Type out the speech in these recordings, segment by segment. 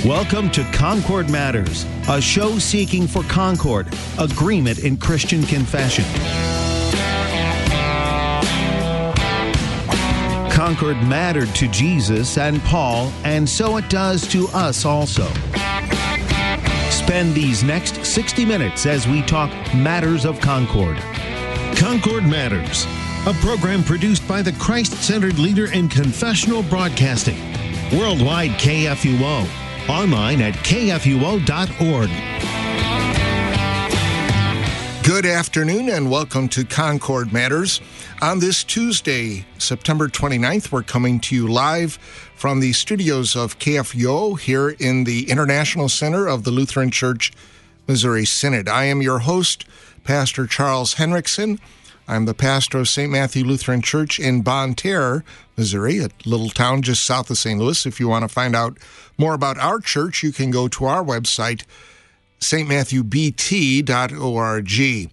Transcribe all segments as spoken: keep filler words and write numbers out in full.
Welcome to Concord Matters, a show seeking for concord, agreement in Christian confession. Concord mattered to Jesus and Paul, and so it does to us also. Spend these next sixty minutes as we talk matters of Concord. Concord Matters, a program produced by the Christ-centered leader in confessional broadcasting, worldwide K F U O, online at K F U O dot org. Good afternoon and welcome to Concord Matters. On this Tuesday, September twenty-ninth, we're coming to you live from the studios of K F U O here in the International Center of the Lutheran Church Missouri Synod. I am your host, Pastor Charles Henriksen. I'm the pastor of Saint Matthew Lutheran Church in Bonne Terre, Missouri, a little town just south of Saint Louis. If you want to find out more about our church, you can go to our website, S T Matthew B T dot org.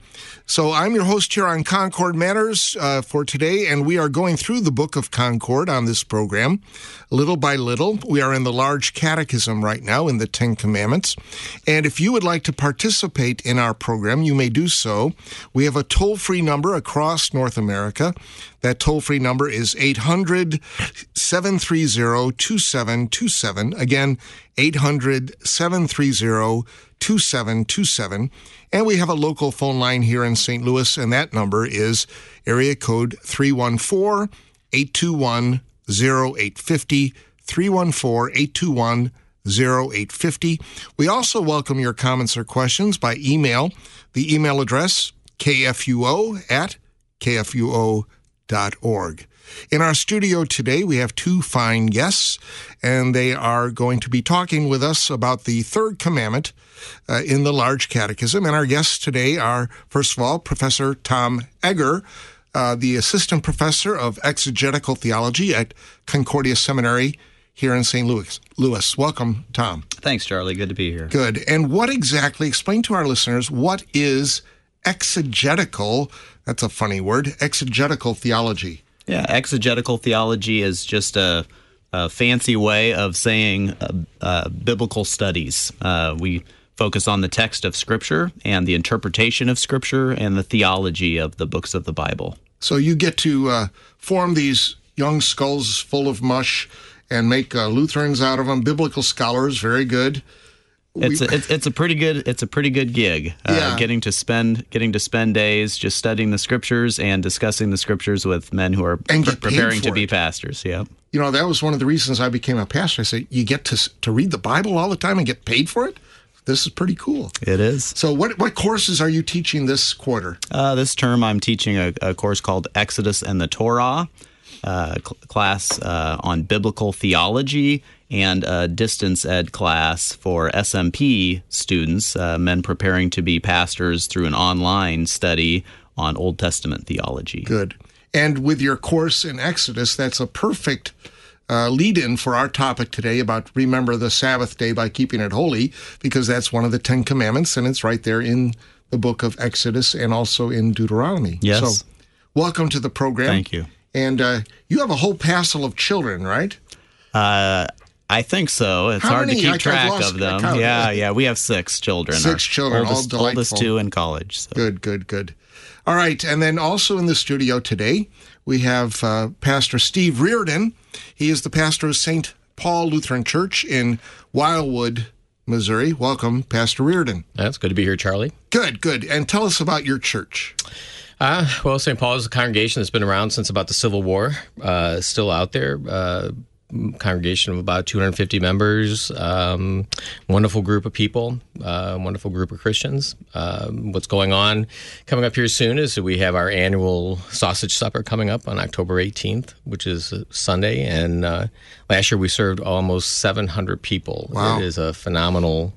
So I'm your host here on Concord Matters uh, for today, and we are going through the Book of Concord on this program, little by little. We are in the large catechism right now in the Ten Commandments, and if you would like to participate in our program, you may do so. We have a toll-free number across North America. That toll-free number is eight hundred, seven three zero, two seven two seven. Again, eight hundred, seven three zero, two seven two seven. And we have a local phone line here in Saint Louis, and that number is area code three one four, eight two one, zero eight five zero, three one four, eight two one, zero eight five zero. We also welcome your comments or questions by email. The email address, K F U O at K F U O dot org. In our studio today, we have two fine guests, and they are going to be talking with us about the third commandment uh, in the Large Catechism. And our guests today are, first of all, Professor Tom Egger, uh, the Assistant Professor of Exegetical Theology at Concordia Seminary here in Saint Louis. Louis. Welcome, Tom. Thanks, Charlie. Good to be here. Good. And what exactly, explain to our listeners, what is exegetical, that's a funny word, exegetical theology? Yeah, exegetical theology is just a, a fancy way of saying uh, uh, biblical studies. Uh, we focus on the text of Scripture and the interpretation of Scripture and the theology of the books of the Bible. So you get to uh, form these young skulls full of mush and make uh, Lutherans out of them, biblical scholars, very good. It's a, it's it's a pretty good it's a pretty good gig. Uh, yeah. Getting to spend getting to spend days just studying the Scriptures and discussing the Scriptures with men who are pre- preparing to be it. pastors. Yeah, you know, that was one of the reasons I became a pastor. I said, you get to to read the Bible all the time and get paid for it. This is pretty cool. It is. So, what what courses are you teaching this quarter? Uh, this term, I'm teaching a, a course called Exodus and the Torah, uh, cl- class uh, on biblical theology, and a distance ed class for S M P students, uh, men preparing to be pastors through an online study on Old Testament theology. Good. And with your course in Exodus, that's a perfect uh, lead-in for our topic today about remember the Sabbath day by keeping it holy, because that's one of the Ten Commandments, and it's right there in the book of Exodus and also in Deuteronomy. Yes. So, welcome to the program. Thank you. And uh, you have a whole passel of children, right? Uh I think so. It's How hard many? to keep I've track lost of them. count. Yeah, yeah. We have six children. Six Our children, all oldest, delightful. Oldest two in college. So. Good, good, good. All right, and then also in the studio today, we have uh, Pastor Steve Reardon. He is the pastor of Saint Paul Lutheran Church in Wildwood, Missouri. Welcome, Pastor Reardon. That's good to be here, Charlie. Good, good. And tell us about your church. Uh, well, Saint Paul is a congregation that's been around since about the Civil War, uh, still out there. Uh, congregation of about two hundred fifty members, um, wonderful group of people, uh, wonderful group of Christians. Um, what's going on coming up here soon is that we have our annual sausage supper coming up on October eighteenth, which is Sunday. And uh, last year we served almost seven hundred people. Wow. It is a phenomenal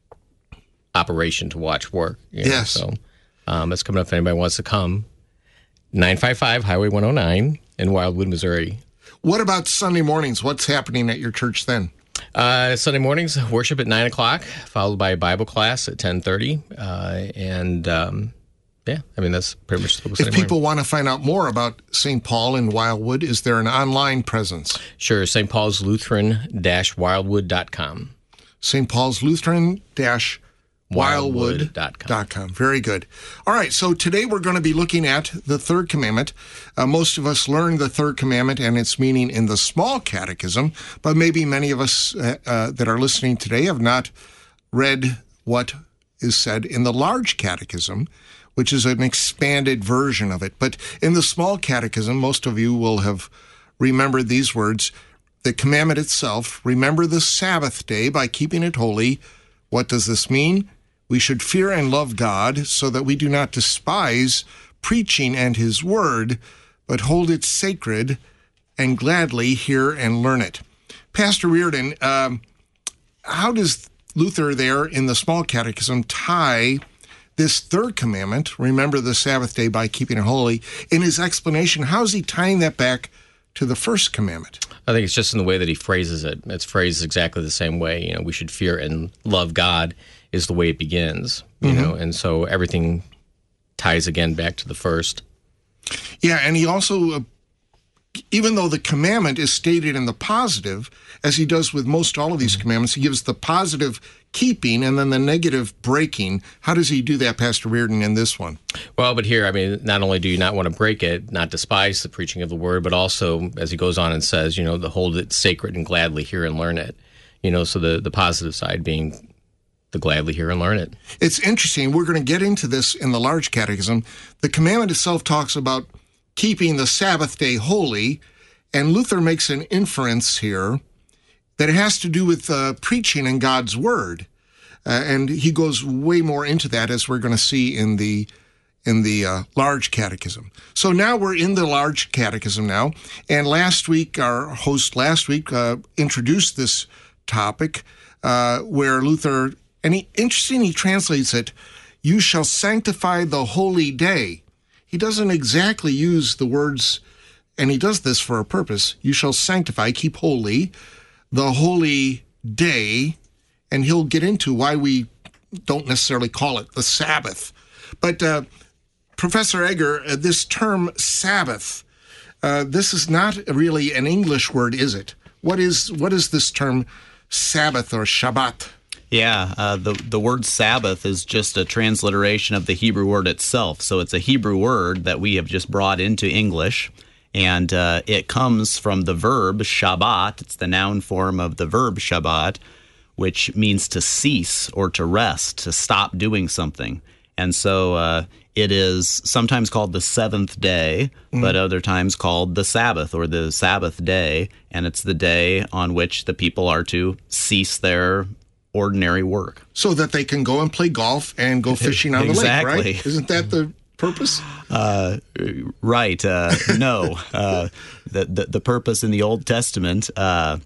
operation to watch work. You know? Yes. So um, it's coming up if anybody wants to come. nine five five Highway one oh nine in Wildwood, Missouri. What about Sunday mornings? What's happening at your church then? Uh, Sunday mornings, worship at nine o'clock, followed by a Bible class at ten thirty. Uh, and, um, yeah, I mean, that's pretty much the If people want to find out more about Saint Paul in Wildwood, is there an online presence? Sure, S T Paul's Lutheran Wildwood dot com. Saint Paul's Lutheran dash wildwood dot com. Very good. All right, so today we're going to be looking at the third commandment. Uh, most of us learn the third commandment and its meaning in the small catechism, but maybe many of us uh, uh, that are listening today have not read what is said in the large catechism, which is an expanded version of it. But in the small catechism, most of you will have remembered these words. The commandment itself, remember the Sabbath day by keeping it holy. What does this mean? We should fear and love God so that we do not despise preaching and his word, but hold it sacred and gladly hear and learn it. Pastor Reardon, um, how does Luther there in the small catechism tie this third commandment, remember the Sabbath day by keeping it holy, in his explanation? How is he tying that back to the first commandment? I think it's just in the way that he phrases it. It's phrased exactly the same way. You know, we should fear and love God is the way it begins, you mm-hmm. know, and so everything ties again back to the first. Yeah, and he also, uh, even though the commandment is stated in the positive, as he does with most all of these mm-hmm. commandments, he gives the positive keeping and then the negative breaking. How does he do that, Pastor Reardon, in this one? Well, but here, I mean, not only do you not want to break it, not despise the preaching of the word, but also, as he goes on and says, you know, to hold it sacred and gladly hear and learn it. You know, so the, the positive side being to gladly hear and learn it. It's interesting. We're going to get into this in the large catechism. The commandment itself talks about keeping the Sabbath day holy, and Luther makes an inference here that it has to do with uh, preaching in God's word. Uh, and he goes way more into that, as we're going to see in the in the uh, large catechism. So now we're in the large catechism now. And last week, our host last week uh, introduced this topic uh, where Luther, and he, interesting, he translates it, you shall sanctify the holy day. He doesn't exactly use the words, and he does this for a purpose. You shall sanctify, keep holy, the holy day, and he'll get into why we don't necessarily call it the Sabbath. But uh, Professor Egger, uh, this term Sabbath, uh, this is not really an English word, is it? What is what is this term Sabbath or Shabbat? Yeah, uh, the the word Sabbath is just a transliteration of the Hebrew word itself. So it's a Hebrew word that we have just brought into English. And uh, it comes from the verb Shabbat. It's the noun form of the verb Shabbat, which means to cease or to rest, to stop doing something. And so uh, it is sometimes called the seventh day, mm-hmm. but other times called the Sabbath or the Sabbath day. And it's the day on which the people are to cease their ordinary work. So that they can go and play golf and go fishing on exactly. the lake, right? Isn't that the purpose? Uh, right. Uh, no. Uh, the, the the purpose in the Old Testament, uh,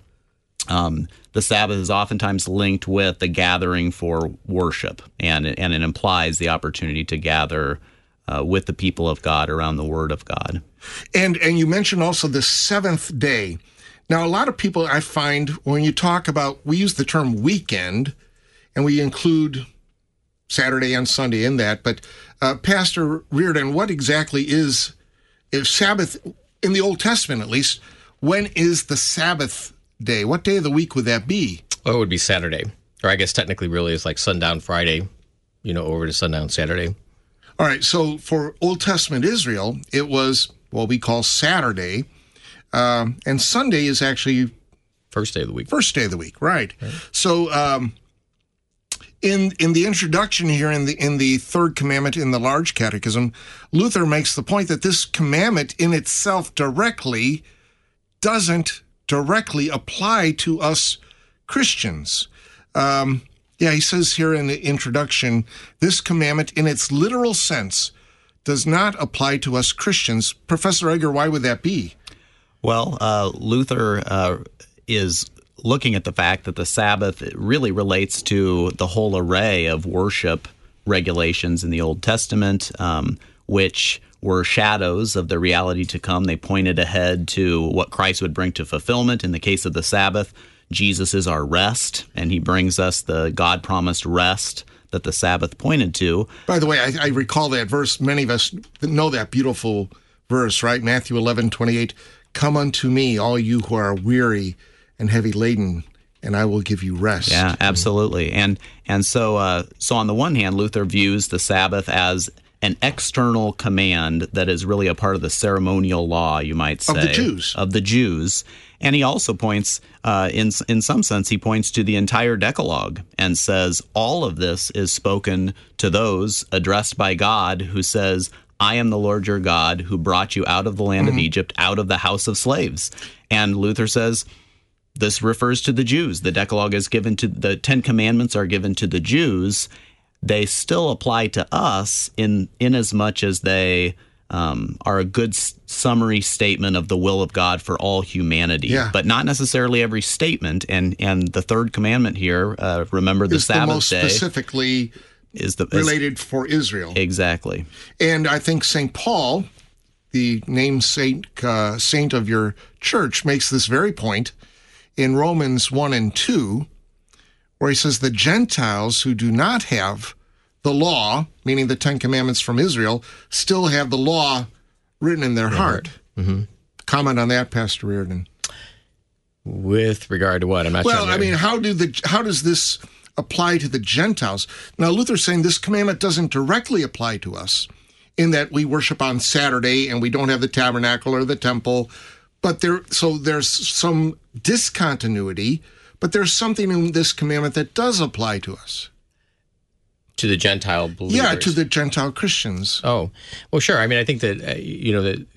um, the Sabbath is oftentimes linked with the gathering for worship, and it, and it implies the opportunity to gather uh, with the people of God around the Word of God. And and you mentioned also the seventh day. Now, a lot of people, I find, when you talk about, we use the term weekend, and we include Saturday and Sunday in that, but uh, Pastor Reardon, what exactly is, is Sabbath, in the Old Testament at least, when is the Sabbath day? What day of the week would that be? Oh, it would be Saturday. Or I guess technically really it's like sundown Friday, you know, over to sundown Saturday. All right, so for Old Testament Israel, it was what we call Saturday, um, and Sunday is actually... First day of the week. First day of the week, right. right. So... Um, In in the introduction here, in the in the third commandment in the large catechism, Luther makes the point that this commandment in itself directly doesn't directly apply to us Christians. Um, yeah, he says here in the introduction, this commandment in its literal sense does not apply to us Christians. Professor Egger, why would that be? Well, uh, Luther uh, is... looking at the fact that the Sabbath really relates to the whole array of worship regulations in the Old Testament, um, which were shadows of the reality to come. They pointed ahead to what Christ would bring to fulfillment. In the case of the Sabbath, Jesus is our rest, and he brings us the God-promised rest that the Sabbath pointed to. By the way, I, I recall that verse. Many of us know that beautiful verse, right? Matthew eleven twenty-eight, come unto me, all you who are weary and heavy laden, and I will give you rest. Yeah, absolutely. And and so uh, so on the one hand, Luther views the Sabbath as an external command that is really a part of the ceremonial law, you might say. Of the Jews. Of the Jews. And he also points, uh, in in some sense, he points to the entire Decalogue and says all of this is spoken to those addressed by God who says, I am the Lord your God who brought you out of the land mm-hmm. of Egypt, out of the house of slaves. And Luther says, this refers to the Jews. The Decalogue is given to, the Ten Commandments are given to the Jews. They still apply to us in, in as much as they um, are a good s- summary statement of the will of God for all humanity, yeah. but not necessarily every statement. And, and the third commandment here, uh, remember the is Sabbath the most day, specifically is the, is, related for Israel. Exactly. And I think Saint Paul, the namesake uh, saint of your church, makes this very point in Romans one and two, where he says the Gentiles who do not have the law, meaning the Ten Commandments from Israel, still have the law written in their heart. Mm-hmm. Comment on that, Pastor Reardon. With regard to what? I'm not well, sure. I mean, how do the how does this apply to the Gentiles? Now, Luther's saying this commandment doesn't directly apply to us in that we worship on Saturday and we don't have the tabernacle or the temple. But there, so there's some discontinuity, but there's something in this commandment that does apply to us. To the Gentile believers. Yeah, to the Gentile Christians. Oh, well, sure. I mean, I think that, uh, you know, that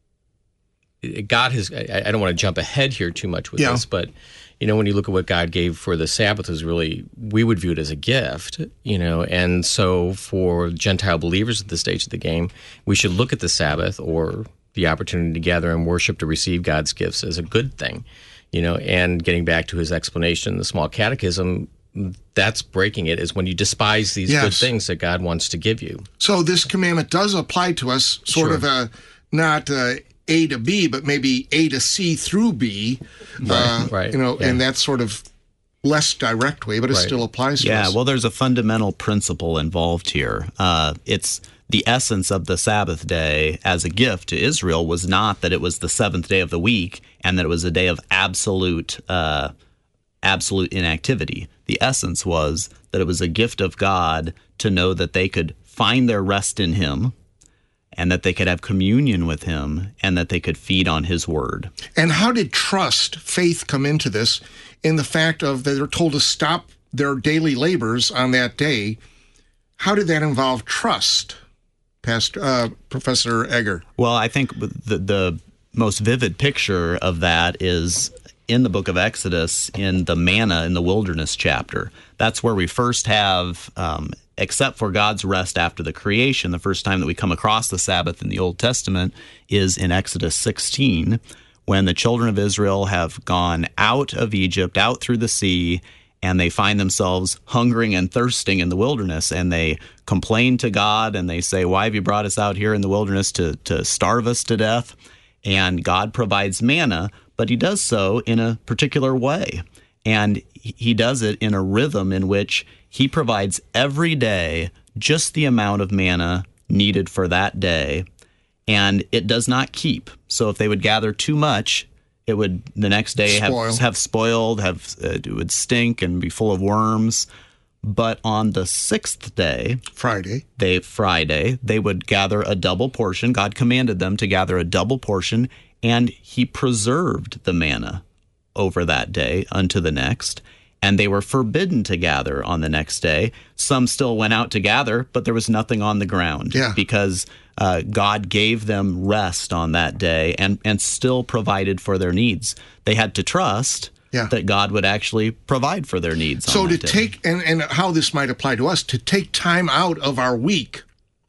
God has, I, I don't want to jump ahead here too much with yeah. this, but, you know, when you look at what God gave for the Sabbath is really, we would view it as a gift, you know, and so for Gentile believers at this stage of the game, we should look at the Sabbath or the opportunity to gather and worship to receive God's gifts as a good thing, you know, and getting back to his explanation in the Small Catechism, that's breaking it, is when you despise these yes. good things that God wants to give you. So this commandment does apply to us, sort sure. of a, not a A to B, but maybe A to C through B, right, uh, right. you know, yeah. in that sort of less direct way, but it right. still applies to yeah, us. Yeah, well, there's a fundamental principle involved here. Uh, it's the essence of the Sabbath day as a gift to Israel was not that it was the seventh day of the week and that it was a day of absolute uh, absolute inactivity. The essence was that it was a gift of God to know that they could find their rest in him and that they could have communion with him and that they could feed on his word. And how did trust, faith come into this in the fact of that they're told to stop their daily labors on that day? How did that involve trust, Pastor uh, Professor Egger? Well, I think the, the most vivid picture of that is in the book of Exodus, in the manna in the wilderness chapter. That's where we first have, um, except for God's rest after the creation, the first time that we come across the Sabbath in the Old Testament is in Exodus sixteen, when the children of Israel have gone out of Egypt, out through the sea, and they find themselves hungering and thirsting in the wilderness, and they complain to God, and they say, why have you brought us out here in the wilderness to, to starve us to death? And God provides manna, but he does so in a particular way. And he does it in a rhythm in which he provides every day just the amount of manna needed for that day, and it does not keep. So if they would gather too much, it would the next day have, Spoil. have spoiled, have uh, it would stink and be full of worms. But on the sixth day, Friday, they Friday, they would gather a double portion. God commanded them to gather a double portion, and he preserved the manna over that day unto the next. And they were forbidden to gather on the next day. Some still went out to gather, but there was nothing on the ground yeah. because uh, God gave them rest on that day and, and still provided for their needs. They had to trust yeah. that God would actually provide for their needs. So on to that day. take, and, and how this might apply to us, to take time out of our week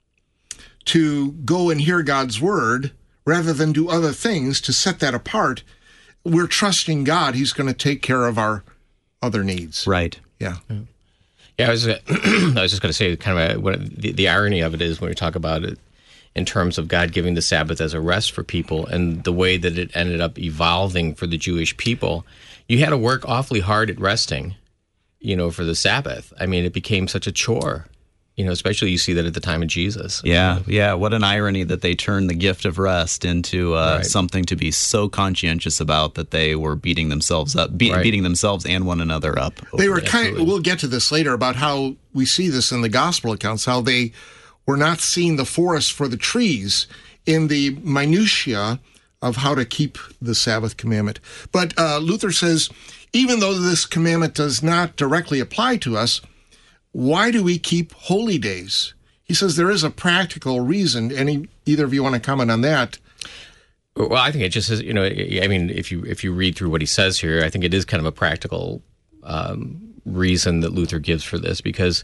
to go and hear God's word rather than do other things to set that apart, we're trusting God. He's going to take care of our other needs. Right. Yeah. Yeah, I was, uh, I was just going to say kind of a, what, the, the irony of it is when we talk about it in terms of God giving the Sabbath as a rest for people and the way that it ended up evolving for the Jewish people, you had to work awfully hard at resting, you know, for the Sabbath. I mean, it became such a chore, You know, especially you see that at the time of Jesus. Yeah, yeah. What an irony that they turned the gift of rest into uh, Right. something to be so conscientious about that they were beating themselves up, be- Right. beating themselves and one another up. They over were it. kind. absolutely. We'll get to this later about how we see this in the gospel accounts. How they were not seeing the forest for the trees in the minutia of how to keep the Sabbath commandment. But uh, Luther says, even though this commandment does not directly apply to us, why do we keep holy days? He says there is a practical reason. Any either of you want to comment on that? Well, I think it just is, you know, I mean, if you if you read through what he says here, I think it is kind of a practical um, reason that Luther gives for this, because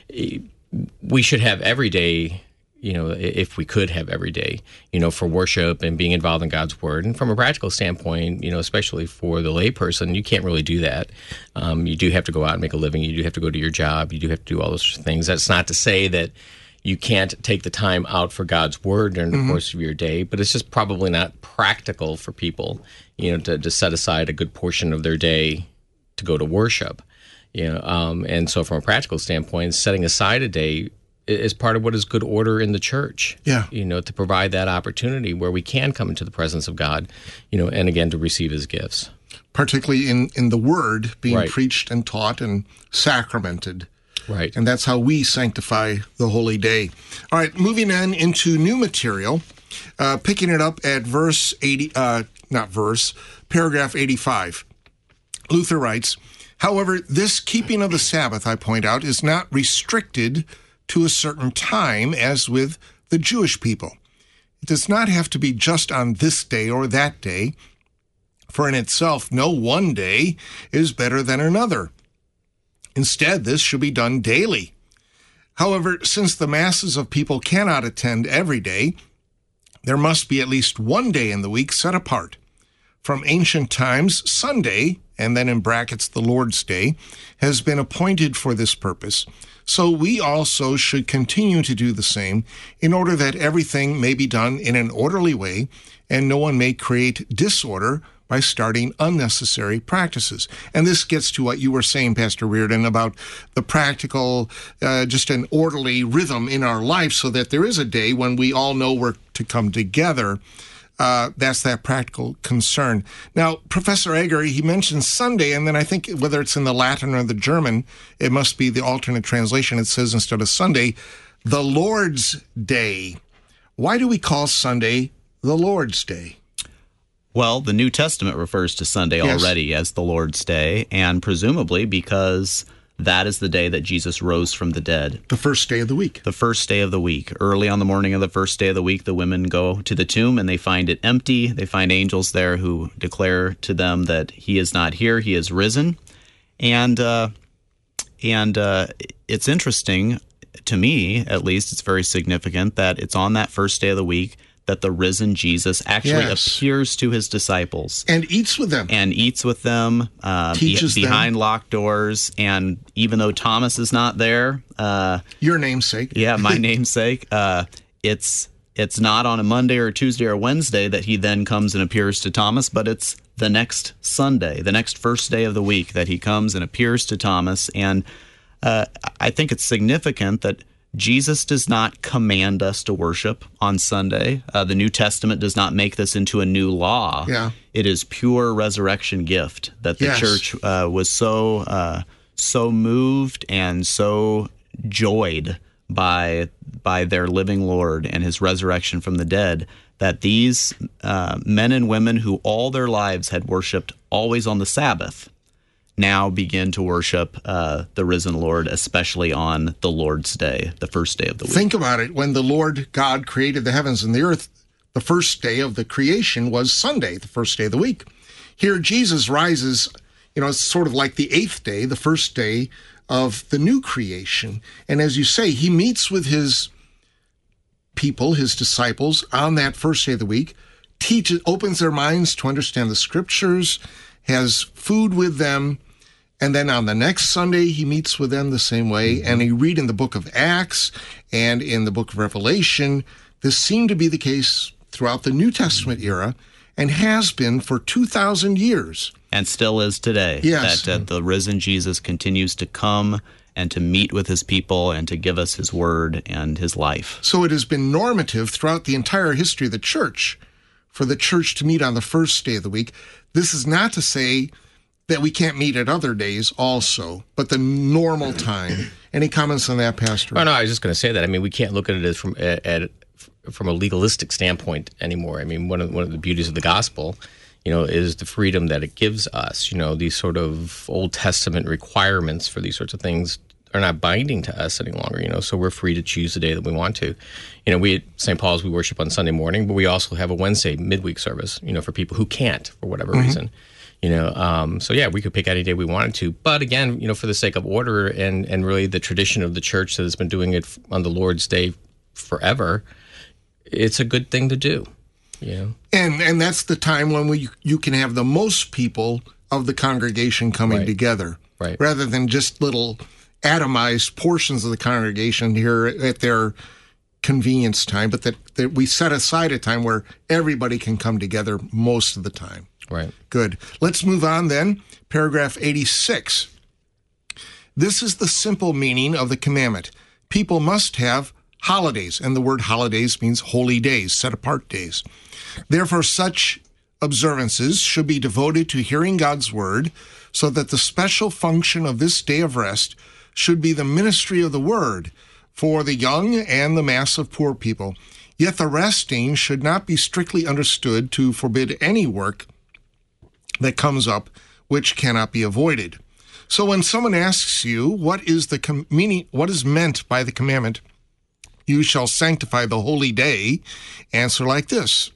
we should have every day, you know, if we could have every day, you know, for worship and being involved in God's Word. And from a practical standpoint, you know, especially for the layperson, you can't really do that. Um, you do have to go out and make a living. You do have to go to your job. You do have to do all those things. That's not to say that you can't take the time out for God's Word during the mm-hmm. course of your day, but it's just probably not practical for people, you know, to, to set aside a good portion of their day to go to worship. You know, um, and so from a practical standpoint, setting aside a day is part of what is good order in the church. Yeah. You know, to provide that opportunity where we can come into the presence of God, you know, and again, to receive his gifts. Particularly in, in the Word being Right. preached and taught and sacramented. Right. And that's how we sanctify the holy day. All right, moving on into new material, uh, picking it up at verse eighty, uh, not verse, paragraph eighty-five. Luther writes, however, this keeping of the Sabbath, I point out, is not restricted to a certain time as with the Jewish people. It does not have to be just on this day or that day, for in itself no one day is better than another. Instead, this should be done daily. However, since the masses of people cannot attend every day, there must be at least one day in the week set apart. From ancient times, Sunday, and then in brackets the Lord's Day, has been appointed for this purpose. So we also should continue to do the same in order that everything may be done in an orderly way and no one may create disorder by starting unnecessary practices. And this gets to what you were saying, Pastor Reardon, about the practical, uh, just an orderly rhythm in our life so that there is a day when we all know we're to come together. Uh, that's that practical concern. Now, Professor Egger, he mentions Sunday, and then I think whether it's in the Latin or the German, it must be the alternate translation. It says instead of Sunday, the Lord's Day. Why do we call Sunday the Lord's Day? Well, the New Testament refers to Sunday Yes. already as the Lord's Day, and presumably because that is the day that Jesus rose from the dead. The first day of the week. The first day of the week. Early on the morning of the first day of the week, the women go to the tomb and they find it empty. They find angels there who declare to them that he is not here, he is risen. And uh, and uh, it's interesting, to me at least, it's very significant that it's on that first day of the week that the risen Jesus actually Yes. appears to his disciples. And eats with them. And eats with them, uh, Teaches be- them. behind locked doors. And even though Thomas is not there, uh, Your namesake. yeah, my namesake, uh, it's it's not on a Monday or Tuesday or Wednesday that he then comes and appears to Thomas, but it's the next Sunday, the next first day of the week that he comes and appears to Thomas. And uh, I think it's significant that Jesus does not command us to worship on Sunday. Uh, the New Testament does not make this into a new law. Yeah. It is pure resurrection gift that the Yes. church uh, was so uh, so moved and so joyed by by their living Lord and his resurrection from the dead that these uh, men and women who all their lives had worshipped always on the Sabbath now begin to worship uh, the risen Lord, especially on the Lord's Day, the first day of the week. Think about it. When the Lord God created the heavens and the earth, the first day of the creation was Sunday, the first day of the week. Here, Jesus rises, you know, it's sort of like the eighth day, the first day of the new creation. And as you say, he meets with his people, his disciples, on that first day of the week, teaches, opens their minds to understand the scriptures, has food with them, and then on the next Sunday, he meets with them the same way. Mm-hmm. And you read in the book of Acts and in the book of Revelation, this seemed to be the case throughout the New Testament era and has been for two thousand years. And still is today. Yes. That uh, the risen Jesus continues to come and to meet with his people and to give us his word and his life. So it has been normative throughout the entire history of the church for the church to meet on the first day of the week. This is not to say that we can't meet at other days also, but the normal time. Any comments on that, Pastor? Oh, no, I was just going to say that. I mean, we can't look at it as from at, at from a legalistic standpoint anymore. I mean, one of one of the beauties of the gospel, you know, is the freedom that it gives us. You know, these sort of Old Testament requirements for these sorts of things are not binding to us any longer, you know, so we're free to choose the day that we want to. You know, we at Saint Paul's, we worship on Sunday morning, but we also have a Wednesday midweek service, you know, for people who can't for whatever mm-hmm. reason. You know, um, so yeah, we could pick any day we wanted to. But again, you know, for the sake of order and, and really the tradition of the church that has been doing it on the Lord's Day forever, it's a good thing to do. You know? And and that's the time when we you can have the most people of the congregation coming right. together, right? Rather than just little atomized portions of the congregation here at their convenience time, but that, that we set aside a time where everybody can come together most of the time. Right. Good. Let's move on then. Paragraph eighty-six. This is the simple meaning of the commandment. People must have holidays, and the word holidays means holy days, set-apart days. Therefore, such observances should be devoted to hearing God's word, so that the special function of this day of rest should be the ministry of the word for the young and the mass of poor people. Yet the resting should not be strictly understood to forbid any work that comes up which cannot be avoided. So when someone asks you what is the com- meaning, what is meant by the commandment, you shall sanctify the holy day, answer like this.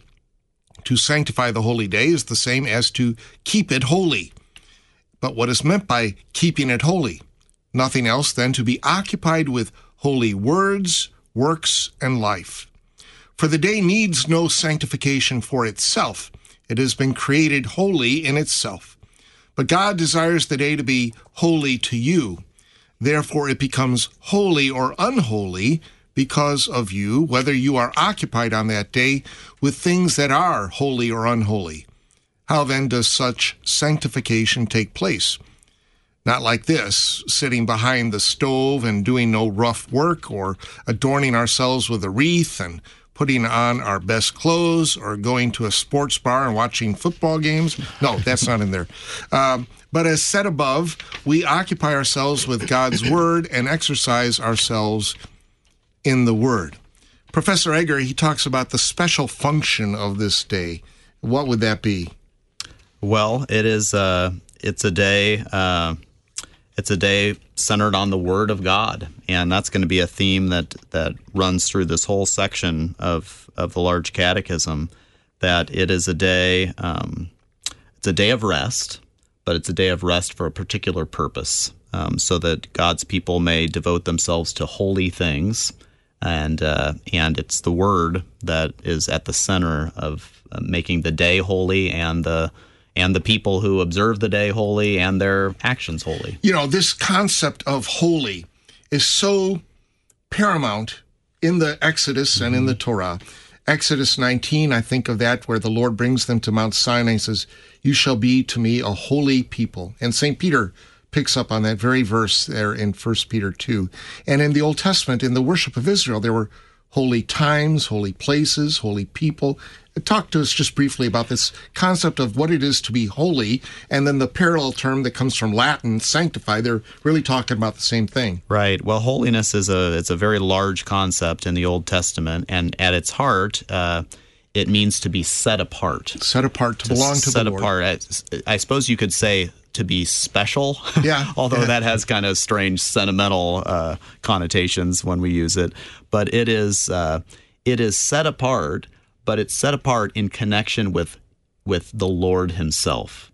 To sanctify the holy day is the same as to keep it holy. But what is meant by keeping it holy? Nothing else than to be occupied with holy words, works, and life. For the day needs no sanctification for itself. It has been created holy in itself. But God desires the day to be holy to you. Therefore, it becomes holy or unholy because of you, whether you are occupied on that day with things that are holy or unholy. How then does such sanctification take place? Not like this, sitting behind the stove and doing no rough work, or adorning ourselves with a wreath and putting on our best clothes, or going to a sports bar and watching football games. No, that's not in there. Um, but as said above, we occupy ourselves with God's word and exercise ourselves in the word. Professor Egger, he talks about the special function of this day. What would that be? Well, it is. Uh, it's a day. Uh, it's a day centered on the Word of God, and that's going to be a theme that that runs through this whole section of of the Large Catechism. That it is a day. Um, it's a day of rest, but it's a day of rest for a particular purpose, um, so that God's people may devote themselves to holy things, and uh, and it's the Word that is at the center of uh, making the day holy, and the and the people who observe the day holy, and their actions holy. You know, this concept of holy is so paramount in the Exodus mm-hmm. and in the Torah. Exodus nineteen, I think of that, where the Lord brings them to Mount Sinai and says, "You shall be to me a holy people." And Saint Peter picks up on that very verse there in First Peter two. And in the Old Testament, in the worship of Israel, there were holy times, holy places, holy people. Talk to us just briefly about this concept of what it is to be holy, and then the parallel term that comes from Latin, sanctify. They're really talking about the same thing. Right. Well, holiness is a it's a very large concept in the Old Testament, and at its heart, uh, it means to be set apart. Set apart, to, to belong to the Lord. Set apart. I, I suppose you could say to be special, yeah, although yeah. that has kind of strange sentimental uh, connotations when we use it. But it is uh, it is set apart, but it's set apart in connection with with the Lord himself.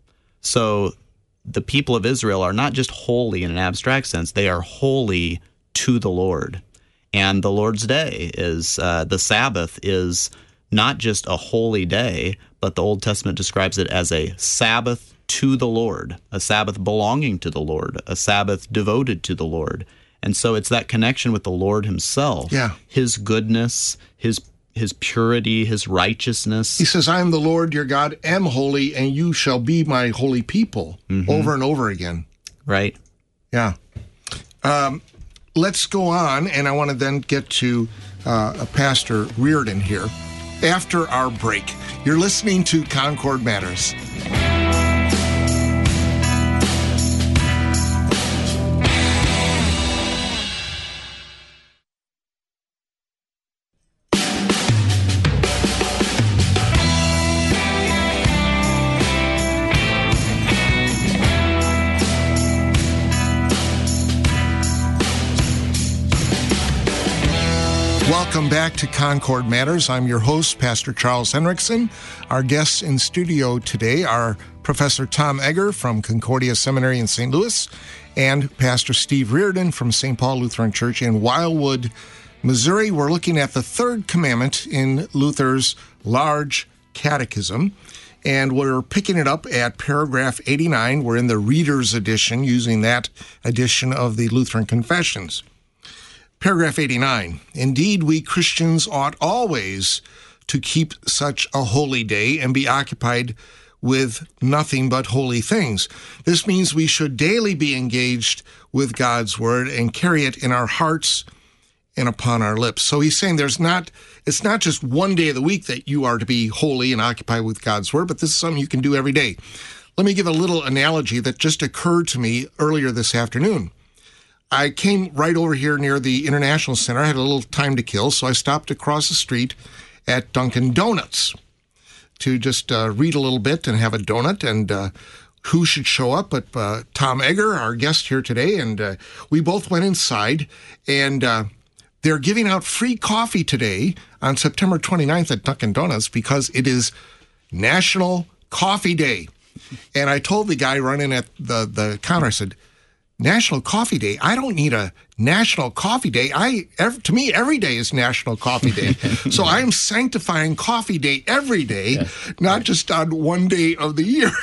So the people of Israel are not just holy in an abstract sense, they are holy to the Lord. And the Lord's day is, uh, the Sabbath is not just a holy day, but the Old Testament describes it as a Sabbath to the Lord, a Sabbath belonging to the Lord, a Sabbath devoted to the Lord. And so it's that connection with the Lord himself, yeah. his goodness, his his purity, his righteousness. He says, I am the Lord your God, am holy, and you shall be my holy people, mm-hmm. over and over again. Right. Yeah. Um, let's go on, and I want to then get to uh, Pastor Reardon here after our break. You're listening to Concord Matters. Welcome back to Concord Matters. I'm your host, Pastor Charles Henriksen. Our guests in studio today are Professor Tom Egger from Concordia Seminary in Saint Louis and Pastor Steve Reardon from Saint Paul Lutheran Church in Wildwood, Missouri. We're looking at the third commandment in Luther's large catechism, and we're picking it up at paragraph eighty-nine. We're in the Reader's Edition, using that edition of the Lutheran Confessions. Paragraph eighty-nine, indeed, we Christians ought always to keep such a holy day and be occupied with nothing but holy things. This means we should daily be engaged with God's word and carry it in our hearts and upon our lips. So he's saying there's not, it's not just one day of the week that you are to be holy and occupied with God's word, but this is something you can do every day. Let me give a little analogy that just occurred to me earlier this afternoon. I came right over here near the International Center. I had a little time to kill, so I stopped across the street at Dunkin' Donuts to just uh, read a little bit and have a donut. And uh, who should show up but uh, Tom Egger, our guest here today. And uh, we both went inside, and uh, they're giving out free coffee today on September twenty-ninth at Dunkin' Donuts because it is National Coffee Day. And I told the guy running at the, the counter, I said, National Coffee Day. I don't need a National Coffee Day. I every, to me, every day is National Coffee Day. So I'm sanctifying Coffee Day every day, yeah. not right. just on one day of the year.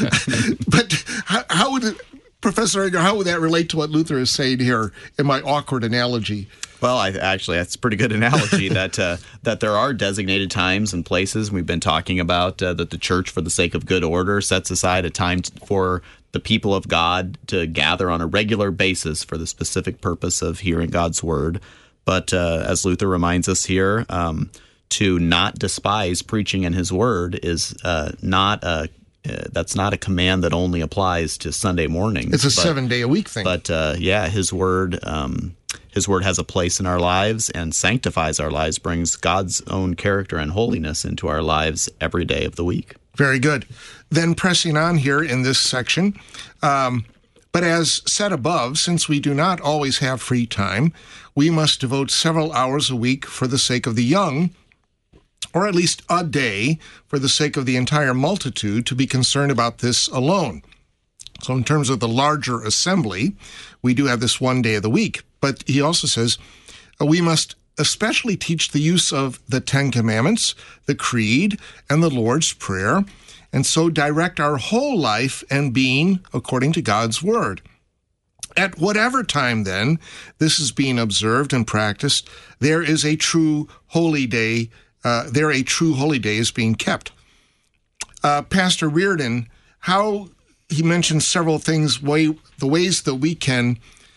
But how, how would it, Professor Egger, how would that relate to what Luther is saying here in my awkward analogy? Well, I, actually, that's a pretty good analogy that uh, that there are designated times and places. We've been talking about uh, that the church, for the sake of good order, sets aside a time t- for the people of God to gather on a regular basis for the specific purpose of hearing God's word. But uh, as Luther reminds us here, um, to not despise preaching in his word is uh, not a uh, that's not a command that only applies to Sunday mornings. It's a but, seven-day-a-week thing. But uh, yeah, his word. Um, His word has a place in our lives and sanctifies our lives, brings God's own character and holiness into our lives every day of the week. Very good. Then pressing on here in this section, um, but as said above, since we do not always have free time, we must devote several hours a week for the sake of the young, or at least a day for the sake of the entire multitude, to be concerned about this alone. So in terms of the larger assembly, we do have this one day of the week. But he also says uh, we must especially teach the use of the Ten Commandments, the Creed, and the Lord's Prayer, and so direct our whole life and being according to God's Word. At whatever time, then, this is being observed and practiced, there is a true holy day, uh, there a true holy day is being kept. Uh, Pastor Reardon, how he mentions several things, way, the ways that we can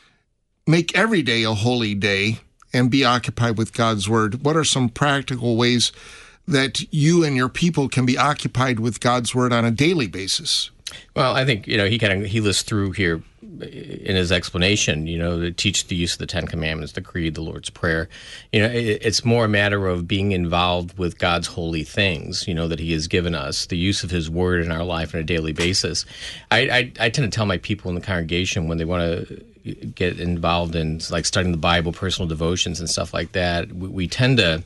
make every day a holy day and be occupied with God's word. What are some practical ways that you and your people can be occupied with God's word on a daily basis? Well, I think, you know, he kind of, he lists through here in his explanation, you know, to teach the use of the Ten Commandments, the Creed, the Lord's Prayer. You know, it, it's more a matter of being involved with God's holy things, you know, that he has given us, the use of his word in our life on a daily basis. I, I, I tend to tell my people in the congregation when they want to get involved in like studying the Bible, personal devotions and stuff like that, we, we tend to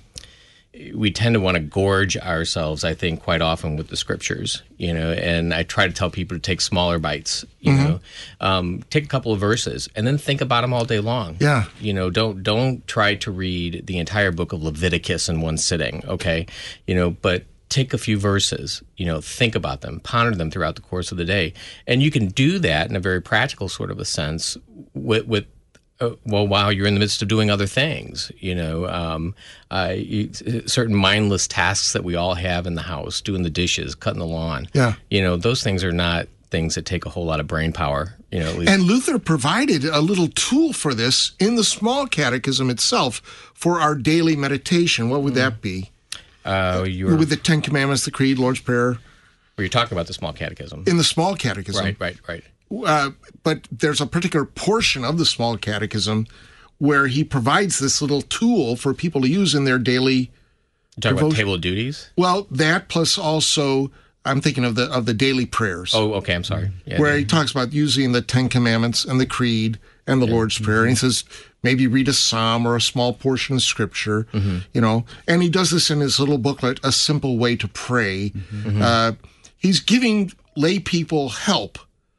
we tend to want to gorge ourselves, I think, quite often with the scriptures, you know, and I try to tell people to take smaller bites, you mm-hmm. know, um, take a couple of verses and then think about them all day long. Yeah. You know, don't don't try to read the entire book of Leviticus in one sitting, okay? You know, but take a few verses, you know, think about them, ponder them throughout the course of the day. And you can do that in a very practical sort of a sense with, with uh, well, while you're in the midst of doing other things, you know, um, uh, you, certain mindless tasks that we all have in the house, doing the dishes, cutting the lawn. Yeah. You know, those things are not things that take a whole lot of brain power. You know, at least. And Luther provided a little tool for this in the small catechism itself for our daily meditation. What would that be? Uh, you were, With the Ten Commandments, the Creed, Lord's Prayer. were you talking about the small catechism? In the small catechism. Right, right, right. Uh, but there's a particular portion of the small catechism where he provides this little tool for people to use in their daily. You're talking about table of duties? Well, that plus also, I'm thinking of the of the daily prayers. Oh, okay, I'm sorry. Yeah, where yeah. he talks about using the Ten Commandments and the Creed and the yeah. Lord's Prayer. And he says, maybe read a psalm or a small portion of Scripture, mm-hmm. you know. And he does this in his little booklet, A Simple Way to Pray. Mm-hmm. Uh, he's giving lay people help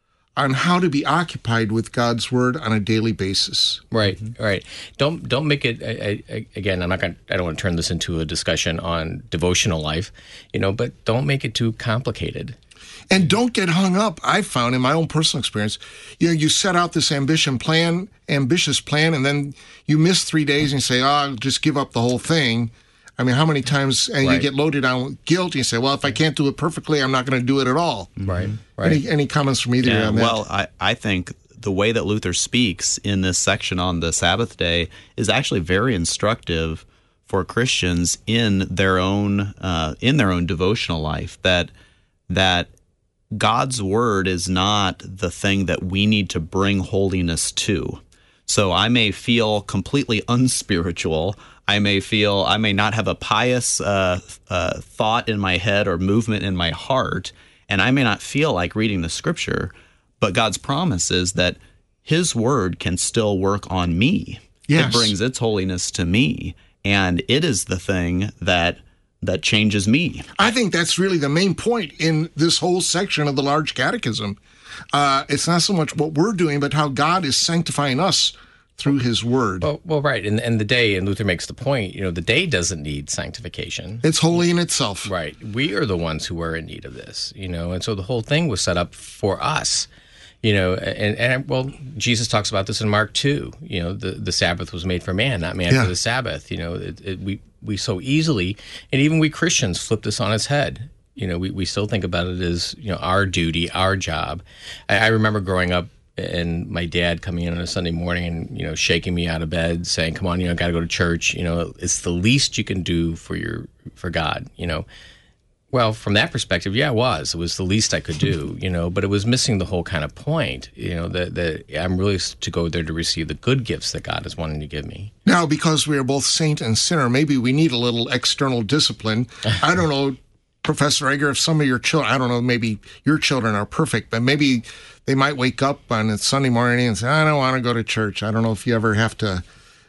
on how to be occupied with God's Word on a daily basis. Right, right. Don't don't make it. I, I, again, I'm not going. I don't want to turn this into a discussion on devotional life, you know. But don't make it too complicated. And don't get hung up. I've found in my own personal experience, you know, you set out this ambition plan, ambitious plan, and then you miss three days and you say, "Oh, I'll just give up the whole thing." I mean, how many times, and right. you get loaded on with guilt, and you say, well, if I can't do it perfectly, I'm not going to do it at all. Right, right. Any, any comments from either yeah, on that? Well, I, I think the way that Luther speaks in this section on the Sabbath day is actually very instructive for Christians in their own uh, in their own devotional life, that that God's Word is not the thing that we need to bring holiness to. So I may feel completely unspiritual. I may feel, I may not have a pious uh, uh, thought in my head or movement in my heart, and I may not feel like reading the Scripture, but God's promise is that His Word can still work on me. Yes. It brings its holiness to me, and it is the thing that that changes me. I think that's really the main point in this whole section of the Large Catechism. Uh, it's not so much what we're doing, but how God is sanctifying us through His Word. Well, well, right, and and the day, and Luther makes the point. You know, the day doesn't need sanctification. It's holy in itself. Right. We are the ones who are in need of this. You know, and so the whole thing was set up for us. You know, and and well, Jesus talks about this in Mark two. You know, the the Sabbath was made for man, not man Yeah. for the Sabbath. You know, it, it, we we so easily, and even we Christians flip this on its head. You know, we, we still think about it as, you know, our duty, our job. I, I remember growing up and my dad coming in on a Sunday morning and, you know, shaking me out of bed saying, come on, you know, got to go to church. You know, it's the least you can do for your, for God, you know. Well, from that perspective, yeah, it was. It was the least I could do, you know, but it was missing the whole kind of point, you know, that, that I'm really to go there to receive the good gifts that God is wanting to give me. Now, because we are both saint and sinner, maybe we need a little external discipline. I don't know, Professor Egger, if some of your children, I don't know, maybe your children are perfect, but maybe they might wake up on a Sunday morning and say, I don't want to go to church. I don't know if you ever have to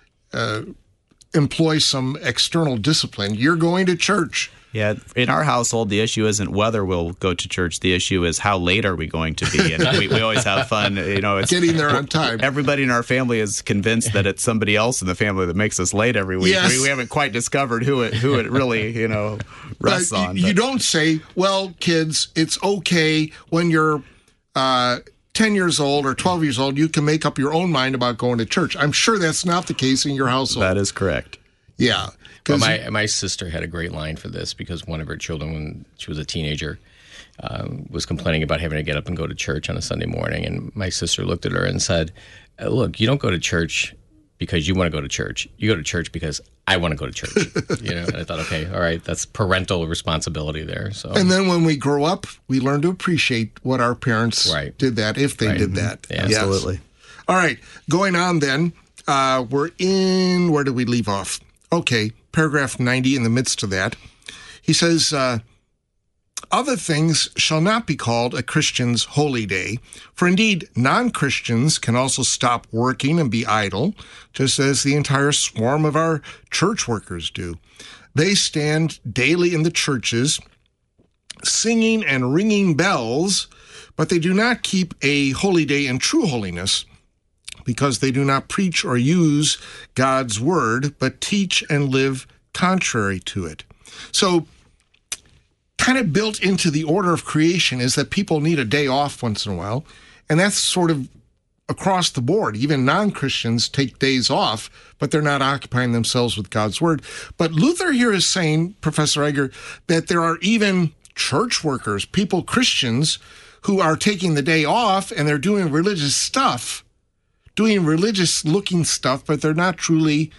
uh, employ some external discipline. You're going to church. Yeah, in our household, the issue isn't whether we'll go to church. The issue is how late are we going to be, and we, we always have fun. You know, it's getting there on time. Everybody in our family is convinced that it's somebody else in the family that makes us late every week. Yes. We, we haven't quite discovered who it who it really you know rests But on. You, you but- don't say, well, kids, it's okay when you're uh, ten years old or twelve years old, you can make up your own mind about going to church. I'm sure that's not the case in your household. That is correct. Yeah. Well, my my sister had a great line for this because one of her children, when she was a teenager, um, was complaining about having to get up and go to church on a Sunday morning. And my sister looked at her and said, look, you don't go to church because you want to go to church. You go to church because I want to go to church. You know, and I thought, okay, all right, that's parental responsibility there. So, And then when we grow up, we learn to appreciate what our parents Right. did that, if they Right. did that. Yeah, Yes. Absolutely. All right, going on then, uh, we're in, where did we leave off? Okay, paragraph ninety in the midst of that. He says, uh, other things shall not be called a Christian's holy day, for indeed non-Christians can also stop working and be idle, just as the entire swarm of our church workers do. They stand daily in the churches, singing and ringing bells, but they do not keep a holy day in true holiness, because they do not preach or use God's word, but teach and live contrary to it. So, kind of built into the order of creation is that people need a day off once in a while, and that's sort of across the board. Even non-Christians take days off, but they're not occupying themselves with God's word. But Luther here is saying, Professor Egger, that there are even church workers, people, Christians, who are taking the day off and they're doing religious stuff, doing religious-looking stuff, but they're not truly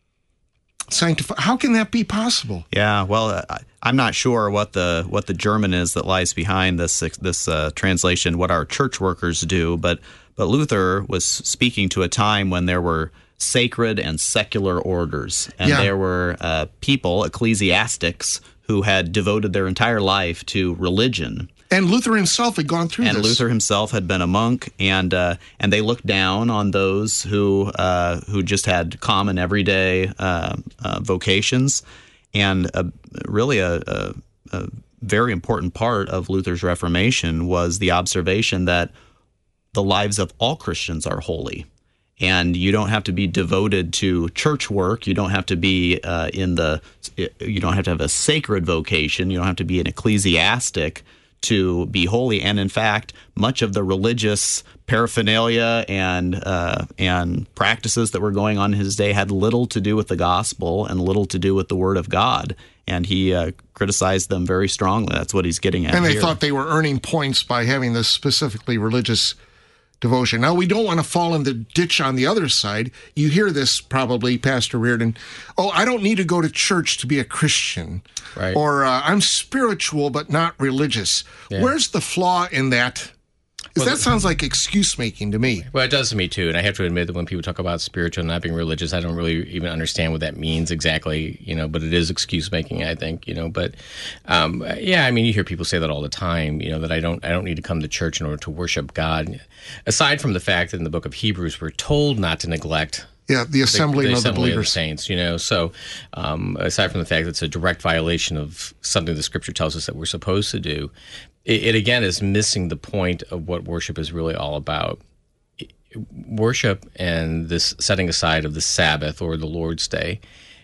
sanctified. How can that be possible? Yeah, well, I, I'm not sure what the what the German is that lies behind this this uh, translation, what our church workers do, but but Luther was speaking to a time when there were sacred and secular orders, and Yeah. there were uh, people, ecclesiastics, who had devoted their entire life to religion. And Luther himself had gone through And this. Luther himself had been a monk, and uh, and they looked down on those who uh, who just had common everyday uh, uh, vocations. And uh, really a, a, a very important part of Luther's Reformation was the observation that the lives of all Christians are holy. And you don't have to be devoted to church work. You don't have to be uh, in the. You don't have to have a sacred vocation. You don't have to be an ecclesiastic to be holy. And in fact, much of the religious paraphernalia and uh, and practices that were going on in his day had little to do with the gospel and little to do with the Word of God. And he uh, criticized them very strongly. That's what he's getting at And they here. thought they were earning points by having this specifically religious devotion. Now, we don't want to fall in the ditch on the other side. You hear this probably, Pastor Reardon. Oh, I don't need to go to church to be a Christian. Right. Or uh, I'm spiritual but not religious. Yeah. Where's the flaw in that? Because that sounds like excuse-making to me. Well, it does to me, too. And I have to admit that when people talk about spiritual and not being religious, I don't really even understand what that means exactly, you know, but it is excuse-making, I think, you know. But, um, yeah, I mean, you hear people say that all the time, you know, that I don't I don't need to come to church in order to worship God. Aside from the fact that in the book of Hebrews, we're told not to neglect Yeah, the assembling the, the of the assembly of the believers. saints, you know. So, um, aside from the fact that it's a direct violation of something the Scripture tells us that we're supposed to do, it, it again is missing the point of what worship is really all about. It, worship and this setting aside of the Sabbath or the Lord's Day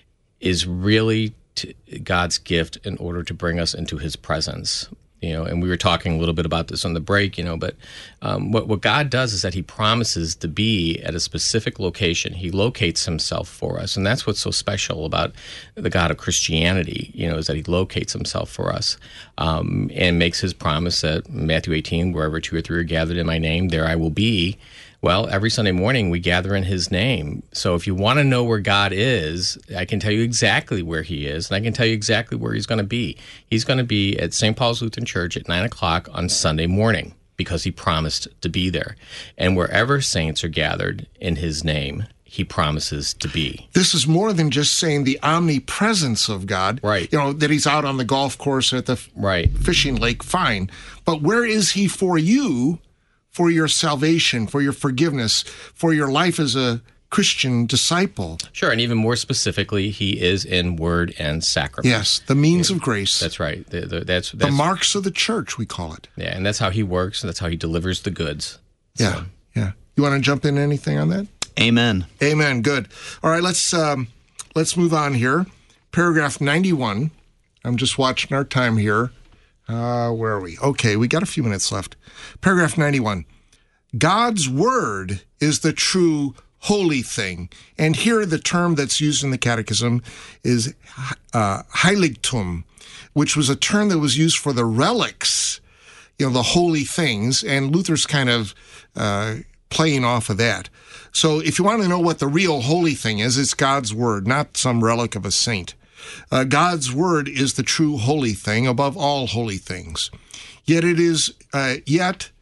is really to God's gift in order to bring us into His presence. You know, and we were talking a little bit about this on the break, you know, but um, what, what God does is that He promises to be at a specific location. He locates Himself for us. And that's what's so special about the God of Christianity, you know, is that He locates Himself for us um, and makes His promise that Matthew eighteen, wherever two or three are gathered in my name, there I will be. Well, every Sunday morning we gather in His name. So if you want to know where God is, I can tell you exactly where He is, and I can tell you exactly where He's going to be. He's going to be at Saint Paul's Lutheran Church at nine o'clock on Sunday morning because He promised to be there. And wherever saints are gathered in His name, He promises to be. This is more than just saying the omnipresence of God. Right. You know, that He's out on the golf course or at the Right. fishing lake, fine. But where is He for you? For your salvation, for your forgiveness, for your life as a Christian disciple. Sure, and even more specifically, He is in word and sacrament. Yes, the means of grace. That's right. The, the, that's, the that's marks of the church, we call it. Yeah, and that's how He works, and that's how He delivers the goods. Yeah, So, yeah. You want to jump in anything on that? Amen. Amen. Good. All right, let's um, let's move on here. Paragraph ninety-one. I'm just watching our time here. Uh, where are we? Okay, we got a few minutes left. Paragraph ninety-one. God's word is the true holy thing. And here the term that's used in the Catechism is uh, Heiligtum, which was a term that was used for the relics, you know, the holy things. And Luther's kind of uh, playing off of that. So if you want to know what the real holy thing is, it's God's word, not some relic of a saint. Uh, God's word is the true holy thing above all holy things. Yet it is, uh, yet,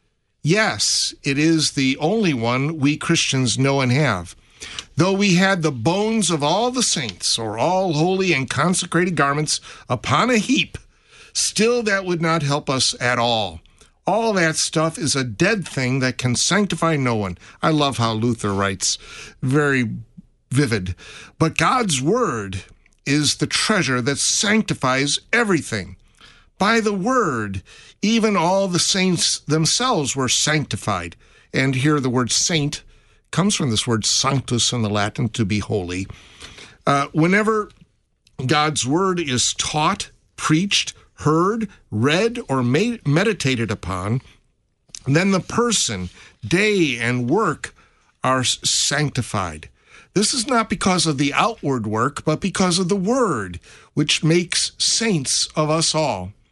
yes, it is the only one we Christians know and have. Though we had the bones of all the saints, or all holy and consecrated garments upon a heap, still that would not help us at all. All that stuff is a dead thing that can sanctify no one. I love how Luther writes, very vivid. But God's word is the treasure that sanctifies everything. By the word, even all the saints themselves were sanctified. And here the word saint comes from this word sanctus in the Latin, to be holy. Uh, whenever God's word is taught, preached, heard, read, or made, meditated upon, then the person, day, and work are sanctified. This is not because of the outward work, but because of the word, which makes saints of us all.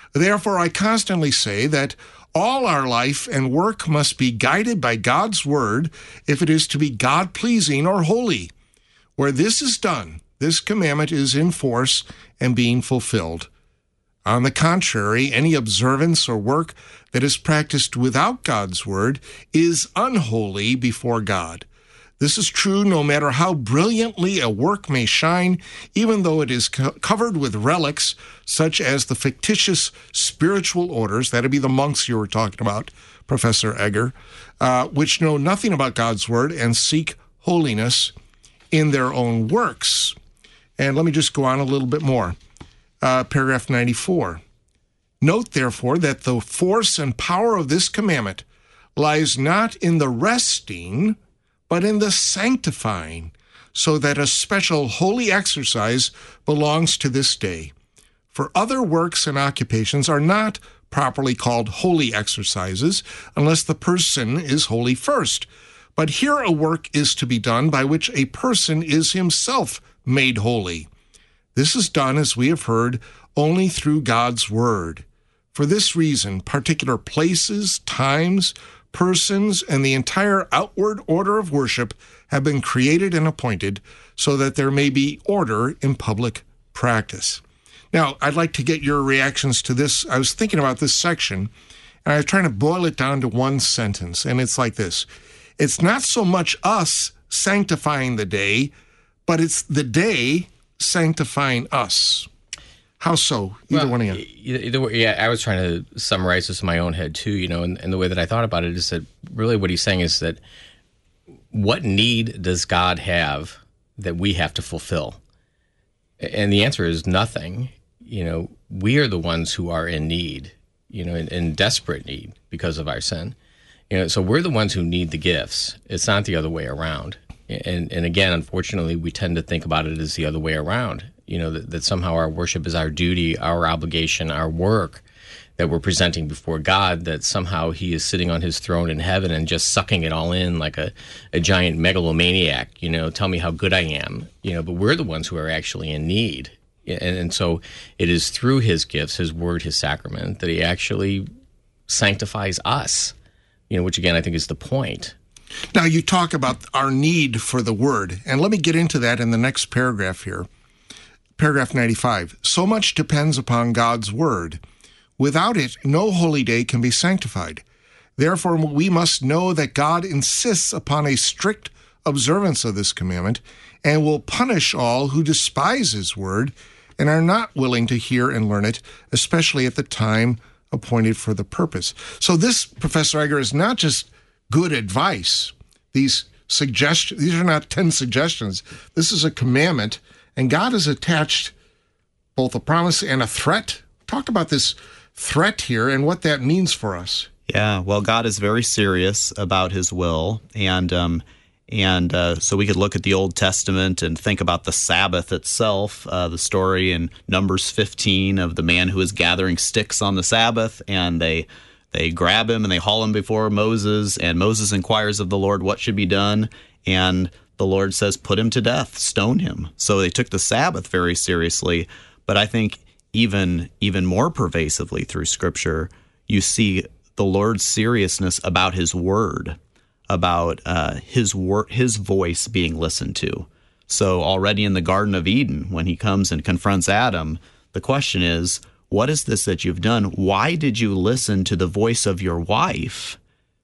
Therefore, I constantly say that all our life and work must be guided by God's word if it is to be God-pleasing or holy. Where this is done, this commandment is in force and being fulfilled. On the contrary, any observance or work that is practiced without God's word is unholy before God. This is true no matter how brilliantly a work may shine, even though it is co- covered with relics such as the fictitious spiritual orders, that'd be the monks you were talking about, Professor Egger, uh, which know nothing about God's word and seek holiness in their own works. And let me just go on a little bit more. Uh, paragraph ninety-four. Note, therefore, that the force and power of this commandment lies not in the resting, but in the sanctifying, so that a special holy exercise belongs to this day. For other works and occupations are not properly called holy exercises unless the person is holy first. But here a work is to be done by which a person is himself made holy. This is done, as we have heard, only through God's word. For this reason, particular places, times, persons, and the entire outward order of worship have been created and appointed so that there may be order in public practice. Now, I'd like to get your reactions to this. I was thinking about this section, and I was trying to boil it down to one sentence, and it's like this. It's not so much us sanctifying the day, but it's the day sanctifying us. How so? Either well, one of you. Either way, yeah, I was trying to summarize this in my own head too, you know, and, and the way that I thought about it is that really what he's saying is that what need does God have that we have to fulfill? And the answer is nothing. You know, we are the ones who are in need, you know, in, in desperate need because of our sin. You know, so we're the ones who need the gifts. It's not the other way around. And and again, unfortunately, we tend to think about it as the other way around. You know, that, that somehow our worship is our duty, our obligation, our work that we're presenting before God, that somehow he is sitting on his throne in heaven and just sucking it all in like a, a giant megalomaniac, you know, tell me how good I am, you know, but we're the ones who are actually in need. And, and so it is through his gifts, his word, his sacrament, that he actually sanctifies us, you know, which again, I think is the point. Now, you talk about our need for the word, and let me get into that in the next paragraph here. Paragraph ninety-five. So much depends upon God's word. Without it, no holy day can be sanctified. Therefore, we must know that God insists upon a strict observance of this commandment and will punish all who despise his word and are not willing to hear and learn it, especially at the time appointed for the purpose. So this, Professor Egger, is not just good advice. These suggestions, these are not ten suggestions. This is a commandment, and God has attached both a promise and a threat. Talk about this threat here and what that means for us. Yeah, well, God is very serious about his will, and um, and uh, so we could look at the Old Testament and think about the Sabbath itself, uh, the story in Numbers fifteen of the man who is gathering sticks on the Sabbath, and they they grab him and they haul him before Moses, and Moses inquires of the Lord what should be done, and the Lord says, put him to death, stone him. So they took the Sabbath very seriously, but I think even even more pervasively through Scripture, you see the Lord's seriousness about his word, about uh, his wor- his voice being listened to. So already in the Garden of Eden, when he comes and confronts Adam, the question is, what is this that you've done? Why did you listen to the voice of your wife,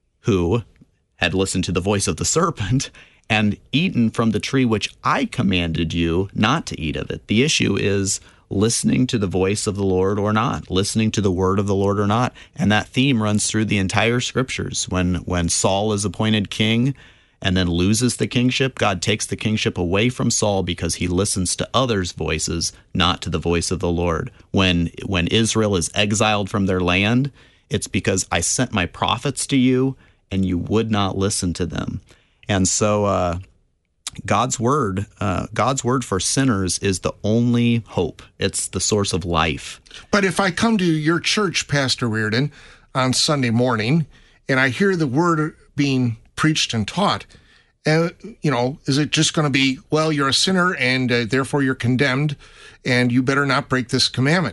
who had listened to the voice of the serpent, and eaten from the tree which I commanded you not to eat of it? The issue is listening to the voice of the Lord or not, listening to the word of the Lord or not. And that theme runs through the entire scriptures. When when Saul is appointed king and then loses the kingship, God takes the kingship away from Saul because he listens to others' voices, not to the voice of the Lord. When when Israel is exiled from their land, it's because I sent my prophets to you and you would not listen to them. And so uh God's word, uh, God's word for sinners is the only hope. It's the source of life. But if I come to your church, Pastor Reardon, on Sunday morning, and I hear the word being preached and taught, uh, you know, is it just going to be, well, you're a sinner and uh, therefore you're condemned, and you better not break this commandment?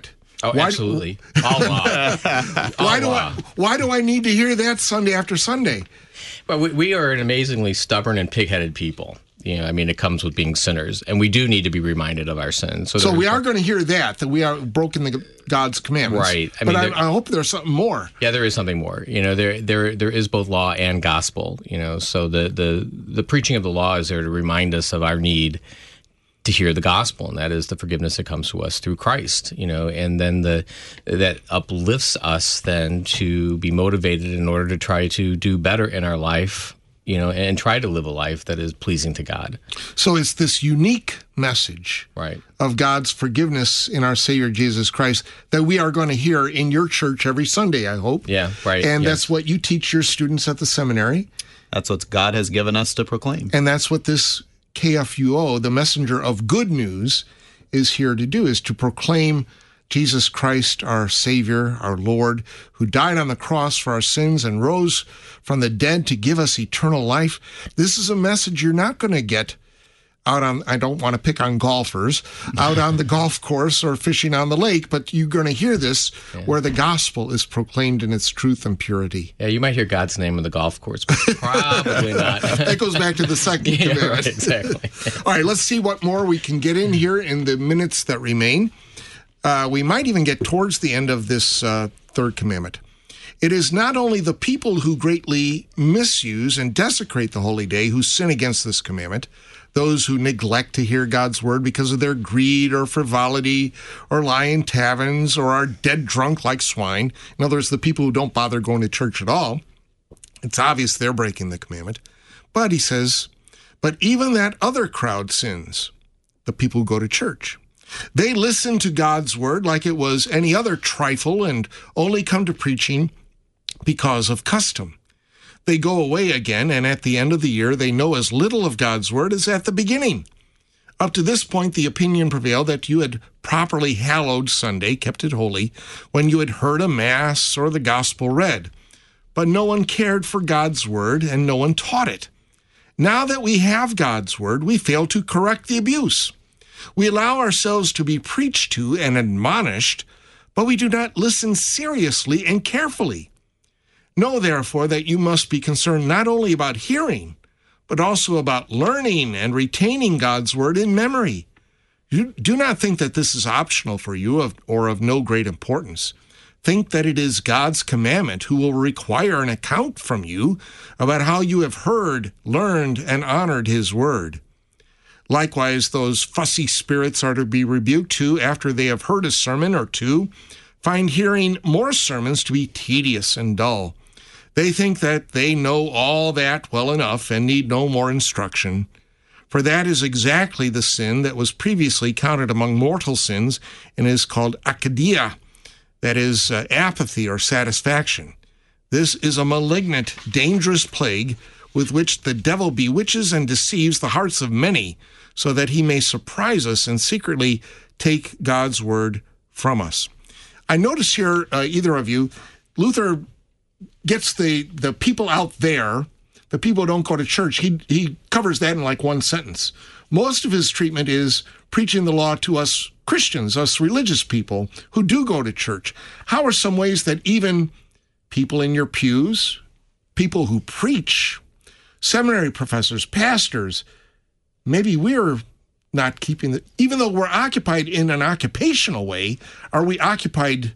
Oh, why absolutely. Allah. Why do I why do I need to hear that Sunday after Sunday? Well, we, we are an amazingly stubborn and pig-headed people. You know, I mean, it comes with being sinners, and we do need to be reminded of our sins. So, so we are going to hear that, that we are broken the, God's commandments. Right. I mean, but I, I hope there's something more. Yeah, there is something more. You know, there there there is both law and gospel. You know, so the the the preaching of the law is there to remind us of our need to hear the gospel, and that is the forgiveness that comes to us through Christ, you know, and then the that uplifts us then to be motivated in order to try to do better in our life, you know, and try to live a life that is pleasing to God. So it's this unique message right. of God's forgiveness in our Savior Jesus Christ that we are going to hear in your church every Sunday, I hope. Yeah, right. And yes. that's what you teach your students at the seminary. That's what God has given us to proclaim. And that's what this K F U O, the messenger of good news, is here to do, is to proclaim Jesus Christ, our Savior, our Lord, who died on the cross for our sins and rose from the dead to give us eternal life. This is a message you're not going to get out on, I don't want to pick on golfers, out on the golf course or fishing on the lake, but you're going to hear this yeah. where the gospel is proclaimed in its truth and purity. Yeah, you might hear God's name on the golf course, but probably not. That goes back to the second yeah, commandment. Right, exactly. All right, let's see what more we can get in here in the minutes that remain. Uh, we might even get towards the end of this uh, third commandment. It is not only the people who greatly misuse and desecrate the holy day who sin against this commandment, those who neglect to hear God's word because of their greed or frivolity or lie in taverns or are dead drunk like swine. In other words, the people who don't bother going to church at all. It's obvious they're breaking the commandment. But he says, but even that other crowd sins, the people who go to church. They listen to God's word like it was any other trifle and only come to preaching because of custom. They go away again, and at the end of the year, they know as little of God's word as at the beginning. Up to this point, the opinion prevailed that you had properly hallowed Sunday, kept it holy, when you had heard a mass or the gospel read. But no one cared for God's word, and no one taught it. Now that we have God's word, we fail to correct the abuse. We allow ourselves to be preached to and admonished, but we do not listen seriously and carefully. Know, therefore, that you must be concerned not only about hearing, but also about learning and retaining God's word in memory. You do not think that this is optional for you or of no great importance. Think that it is God's commandment who will require an account from you about how you have heard, learned, and honored his word. Likewise, those fussy spirits are to be rebuked too after they have heard a sermon or two, find hearing more sermons to be tedious and dull. They think that they know all that well enough and need no more instruction. For that is exactly the sin that was previously counted among mortal sins and is called akadia, that is uh, apathy or satisfaction. This is a malignant, dangerous plague with which the devil bewitches and deceives the hearts of many, so that he may surprise us and secretly take God's word from us. I notice here, uh, either of you, Luther gets the, the people out there, the people who don't go to church, he, he covers that in like one sentence. Most of his treatment is preaching the law to us Christians, us religious people who do go to church. How are some ways that even people in your pews, people who preach, seminary professors, pastors, maybe we're not keeping the, even though we're occupied in an occupational way, are we occupied,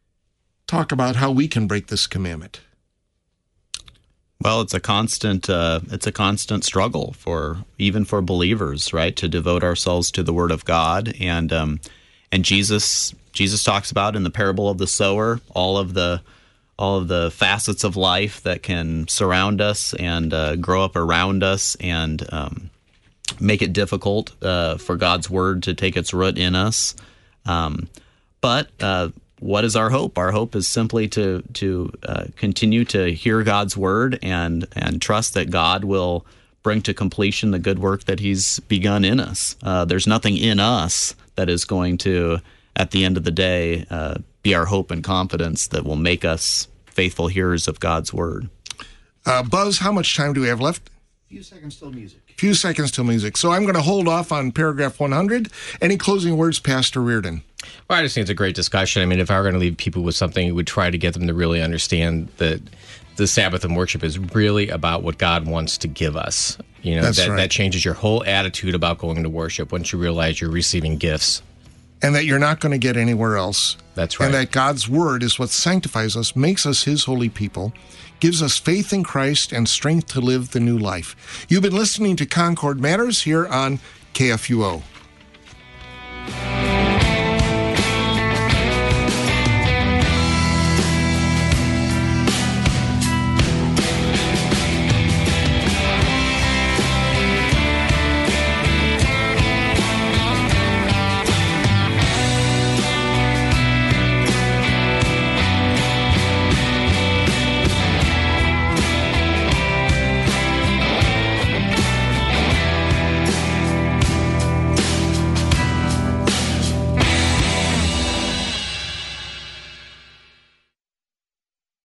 talk about how we can break this commandment? Well, it's a constant, uh, it's a constant struggle for, even for believers, right? To devote ourselves to the Word of God. And, um, and Jesus, Jesus talks about in the parable of the sower, all of the, all of the facets of life that can surround us and uh, grow up around us and um, make it difficult uh, for God's word to take its root in us. Um, but uh, what is our hope? Our hope is simply to to uh, continue to hear God's word and and trust that God will bring to completion the good work that He's begun in us. Uh, there's nothing in us that is going to, at the end of the day, uh, be our hope and confidence that will make us faithful hearers of God's word. Uh, Buzz, how much time do we have left? A few seconds till music. Few seconds till music. So I'm going to hold off on paragraph one hundred. Any closing words, Pastor Reardon? Well, I just think it's a great discussion. I mean, if I were going to leave people with something, we would try to get them to really understand that the Sabbath and worship is really about what God wants to give us. You know, That's that, right. that changes your whole attitude about going to worship once you realize you're receiving gifts. And that you're not going to get anywhere else. That's right. And that God's word is what sanctifies us, makes us his holy people, gives us faith in Christ and strength to live the new life. You've been listening to Concord Matters here on K F U O.